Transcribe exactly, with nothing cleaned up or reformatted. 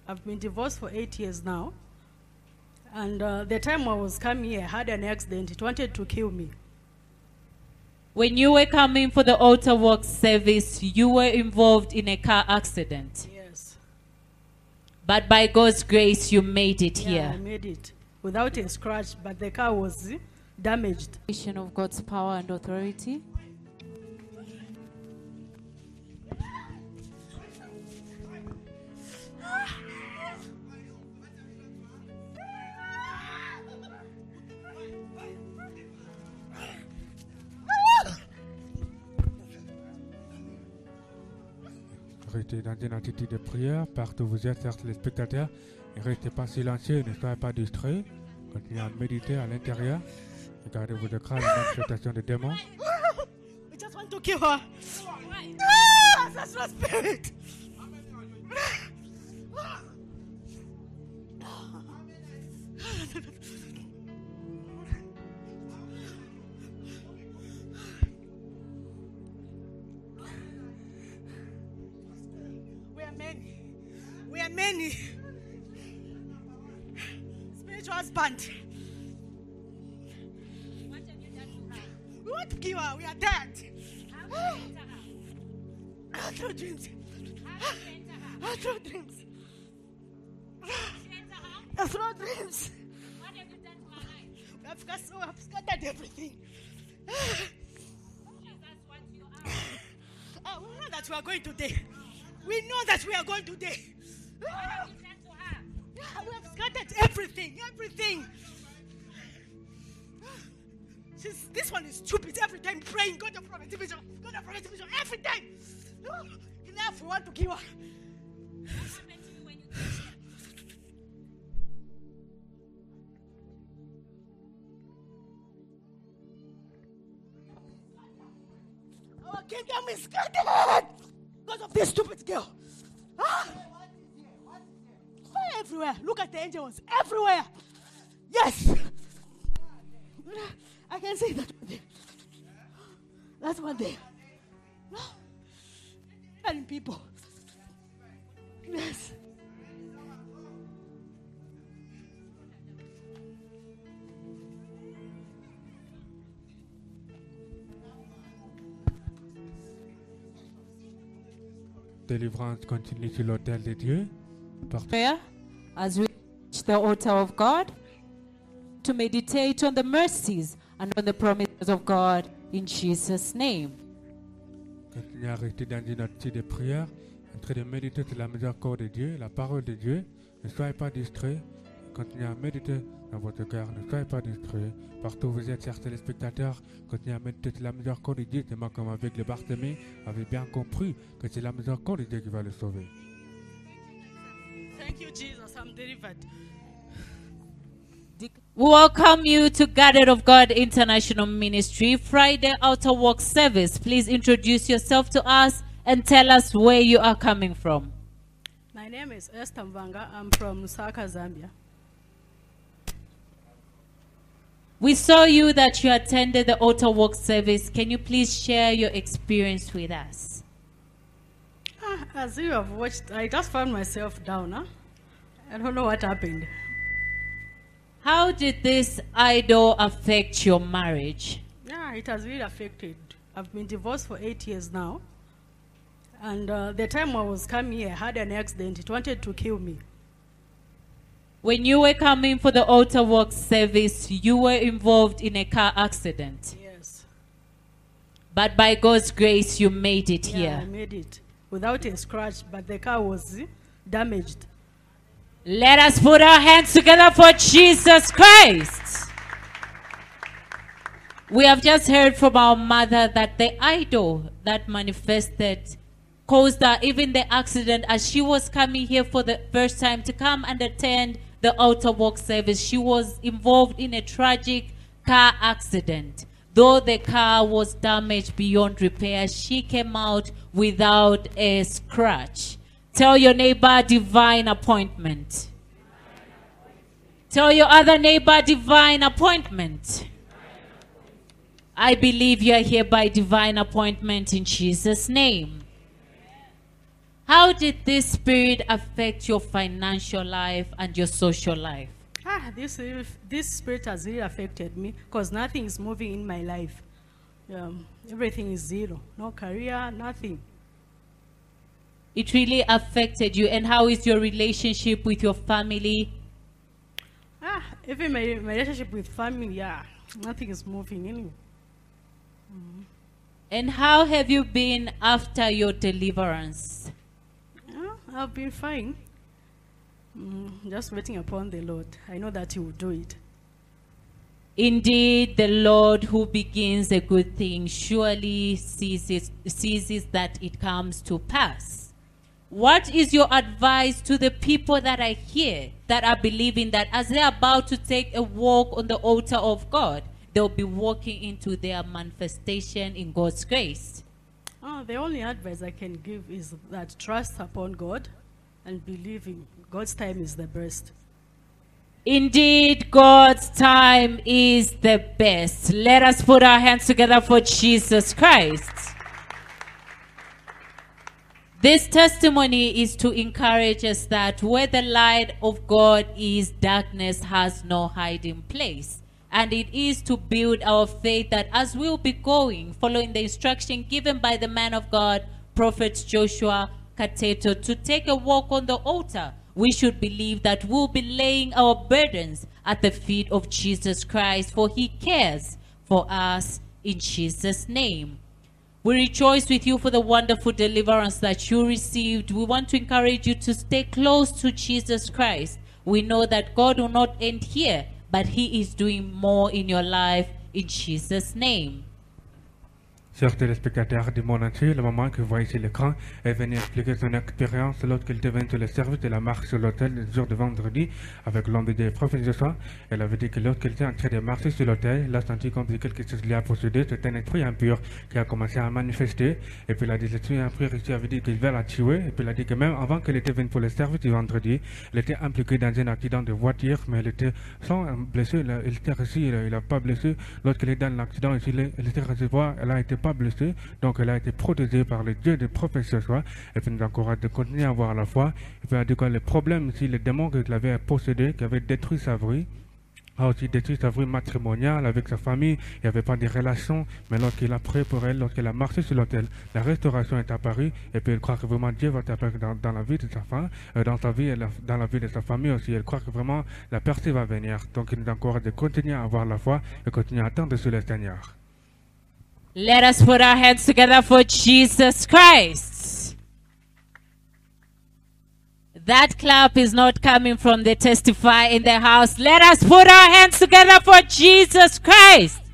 I've been divorced for eight years now. And uh, the time I was coming here, I had an accident. It wanted to kill me. When you were coming for the altar work service, you were involved in a car accident. Yes. But by God's grace, you made it Yeah, here. I made it without a scratch, but the car was uh, damaged. Of God's power and authority. Restez dans une attitude de prière, partout où vous êtes, chers téléspectateurs, et restez pas silencieux, ne soyez pas distraits. Continuez à méditer à l'intérieur. Regardez vos écrans, les manifestations des démons. I just want to kill her. Ah, that's my spirit. We are many. We are many. Spiritual husband. We want to kill her. We are dead. I throw dreams. I throw dreams. I throw dreams. We have scattered, we have scattered everything. Oh, we know that we are going today. We know that we are going today. We have scattered everything, everything. She's, this one is stupid. Every time praying, God of prophet division, God of prophet division, every time. Enough, we want to kill her. Our kingdom is scattered because of this stupid girl. Ah. Fire everywhere. Look at the angels everywhere. Yes. I can see that one there. That's one there. No. And people. Yes. Délivrance continue sur l'autel de Dieu. Partout. Prayer as we reach the altar of God to meditate on the mercies and on the promises of God in Jesus' name. Continuez à rester dans une attitude de prière, en train de méditer sur la miséricorde de Dieu, la parole de Dieu. Ne soyez pas distraits. Continuez à méditer dans votre cœur. Ne soyez pas distraits. Partout où vous êtes, chers téléspectateurs, continuez à méditer sur la miséricorde de Dieu. Tellement comme avec le Barthélemy avait bien compris que c'est la miséricorde de Dieu qui va le sauver. Thank you, Jesus. I'm delivered. We welcome you to Gathered of God International Ministry Friday Outer Walk Service. Please introduce yourself to us and tell us where you are coming from. My name is Esther Mvanga. I'm from Lusaka, Zambia. We saw you that you attended the altar walk service. Can you please share your experience with us? Ah, as you have watched, I just found myself down. Huh? I don't know what happened. How did this idol affect your marriage? Yeah, it has really affected. I've been divorced for eight years now. And uh, the time I was coming here, I had an accident. It wanted to kill me. When you were coming for the altar work service, you were involved in a car accident. Yes. But by God's grace, you made it Yeah, here. I made it without a scratch, but the car was uh, damaged. Let us put our hands together for Jesus Christ. We have just heard from our mother that the idol that manifested caused her even the accident as she was coming here for the first time to come and attend the altar walk service. She was involved in a tragic car accident. Though the car was damaged beyond repair, she came out without a scratch. Tell your neighbor, divine appointment. Tell your other neighbor, divine appointment. I believe you are here by divine appointment in Jesus' name. How did this spirit affect your financial life and your social life? Ah, this this spirit has really affected me because nothing is moving in my life. Um, everything is zero. No career, nothing. It really affected you. And how is your relationship with your family? Ah, even my, my relationship with family, yeah, nothing is moving anyway. Mm. And how have you been after your deliverance? Yeah, I've been fine. Mm, just waiting upon the Lord. I know that He will do it. Indeed, the Lord who begins a good thing surely sees, it, sees it that it comes to pass. What is your advice to the people that are here, that are believing that as they're about to take a walk on the altar of God, they'll be walking into their manifestation in God's grace? Oh, the only advice I can give is that trust upon God and believe in God's time is the best. Indeed, God's time is the best. Let us put our hands together for Jesus Christ. This testimony is to encourage us that where the light of God is, darkness has no hiding place. And it is to build our faith that as we'll be going, following the instruction given by the man of God, Prophet Joshua Kateto, to take a walk on the altar, we should believe that we'll be laying our burdens at the feet of Jesus Christ, for He cares for us in Jesus' name. We rejoice with you for the wonderful deliverance that you received. We want to encourage you to stay close to Jesus Christ. We know that God will not end here, but He is doing more in your life in Jesus' name. Chers téléspectateurs du monde entier, le moment que vous voyez sur l'écran est venu expliquer son expérience lorsqu'il était venu sur le service de la marche sur l'autel le jour de vendredi avec l'homme de Dieu, prophète Joshua. Elle avait dit que lorsqu'il était en train de marcher sur l'autel, il a senti comme si quelque chose lui a possédé. C'est un esprit impur qui a commencé à manifester. Et puis il a dit, l'esprit impur ici avait dit qu'il va la tuer. Et puis il a dit que même avant qu'elle était venue pour le service du vendredi, elle était impliquée dans un accident de voiture, mais elle était sans blessure. Il était reçu, il n'a pas blessé. Lorsqu'elle est dans l'accident ici, elle était reçue, elle a été pas blessée, donc elle a été protégée par le Dieu du prophète Joshua. Et puis nous encourage de continuer à avoir la foi. Et puis elle a dit que les problèmes ici, les démons qu'il avait possédés, qui avaient détruit sa vie, a aussi détruit sa vie matrimoniale avec sa famille. Il n'y avait pas de relation, mais lorsqu'il a prié pour elle, lorsqu'elle a marché sur l'autel, la restauration est apparue. Et puis elle croit que vraiment Dieu va t'apparaître dans, dans la vie de sa femme, euh, dans sa vie et la, dans la vie de sa famille aussi. Elle croit que vraiment la percée va venir. Donc il nous encourage de continuer à avoir la foi et continuer à attendre sur le Seigneur. Let us put our hands together for Jesus Christ. That clap is not coming from the testify in the house. Let us put our hands together for Jesus Christ.